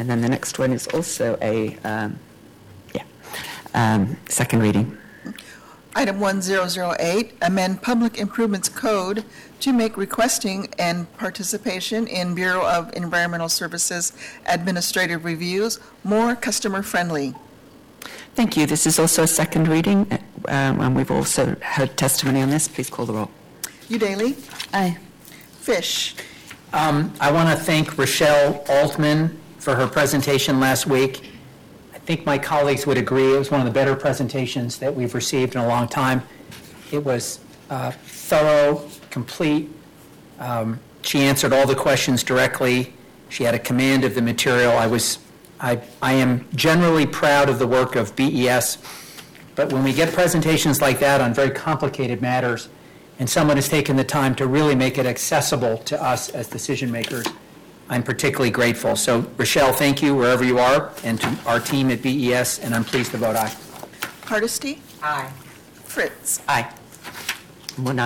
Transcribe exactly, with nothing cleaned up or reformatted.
And then the next one is also a, um, yeah, um, second reading. Item one thousand eight, amend Public Improvements Code to make requesting and participation in Bureau of Environmental Services administrative reviews more customer-friendly. Thank you. This is also a second reading, um, and we've also heard testimony on this. Please call the roll. Udaley? Aye. Fish? Um, I want to thank Rochelle Altman for her presentation last week. I think my colleagues would agree it was one of the better presentations that we've received in a long time. It was uh, thorough, complete. Um, she answered all the questions directly. She had a command of the material. I was, I, I am generally proud of the work of B E S, but when we get presentations like that on very complicated matters, and someone has taken the time to really make it accessible to us as decision makers, I'm particularly grateful. So, Rochelle, thank you wherever you are, and to our team at B E S, and I'm pleased to vote aye. Hardesty? Aye. Fritz? Aye. We'll now